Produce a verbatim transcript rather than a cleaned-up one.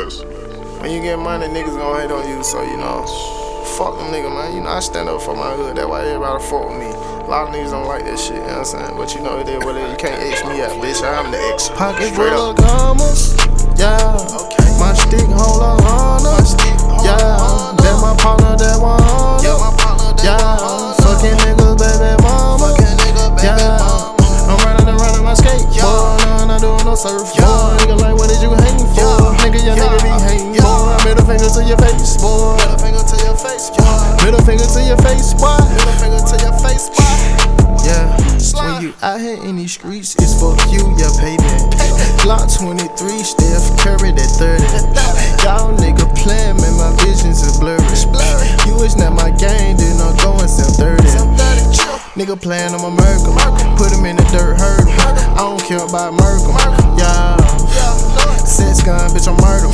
bless. When you get money, niggas gon' hate on you, so you know, fuck them niggas, man. You know, I stand up for my hood, that's why everybody fuck with me. A lot of niggas don't like that shit, you know what I'm saying? But you know, it is what it is. You can't X me out, bitch. I'm the X. Pocket Straight full up. of commas, yeah. Okay. My stick hold a hundred, yeah. That my partner, that one hundred, yeah. Fucking niggas, baby mama, yeah. I'm running and running my skate, boy. No, I'm not doing no surf, boy. Nigga, like, what did you hating for? Nigga, your nigga be hating, boy. Middle finger to your face, boy. Middle finger to your face, boy. Middle finger to your face, boy. Middle finger to your face, boy. Yeah, when you out here in these streets, it's fuck you, yeah, payback. Glock twenty-three, Steph Curry, that thirty. Y'all nigga playing, man, my visions is blurry. You is not my game, then I'm going some thirty. Nigga playing, I'ma murk him. Put him in the dirt, hurt him. I don't care about murk him. Yeah, sex gun, bitch, I'm murder.